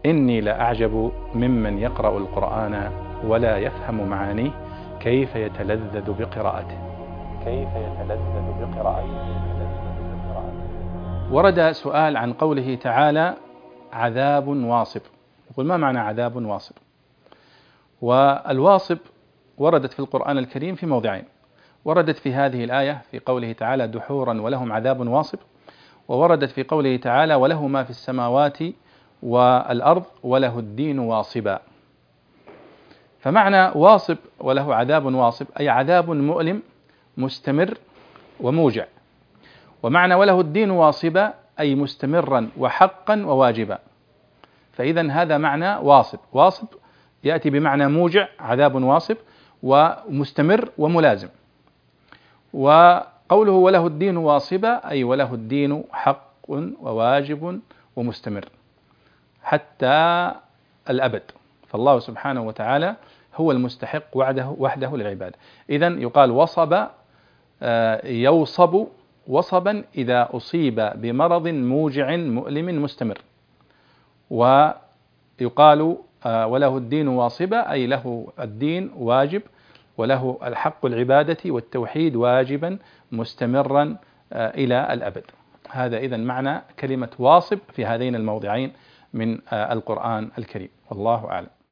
إني لأعجب ممن يقرأ القرآن ولا يفهم معانيه كيف يتلذذ بقراءته. ورد سؤال عن قوله تعالى عذاب واصب. يقول ما معنى عذاب واصب؟ والواصب وردت في القرآن الكريم في موضعين. وردت في هذه الآية في قوله تعالى دحورا ولهم عذاب واصب، ووردت في قوله تعالى وله ما في السماوات والأرض وله الدين واصبا. فمعنى واصب وله عذاب واصب أي عذاب مؤلم مستمر وموجع، ومعنى وله الدين واصبا أي مستمرا وحقا وواجبا. فإذا هذا معنى واصب. واصب يأتي بمعنى موجع عذاب واصب ومستمر وملازم. وقوله وله الدين واصبا أي وله الدين حق وواجب ومستمر حتى الأبد. فالله سبحانه وتعالى هو المستحق وحده للعبادة. إذن يقال وصب يوصب وصبا إذا أصيب بمرض موجع مؤلم مستمر. ويقال وله الدين واصبا أي له الدين واجب وله الحق العبادة والتوحيد واجبا مستمرا إلى الأبد. هذا إذن معنى كلمة واصب في هذين الموضعين من القرآن الكريم، والله أعلم.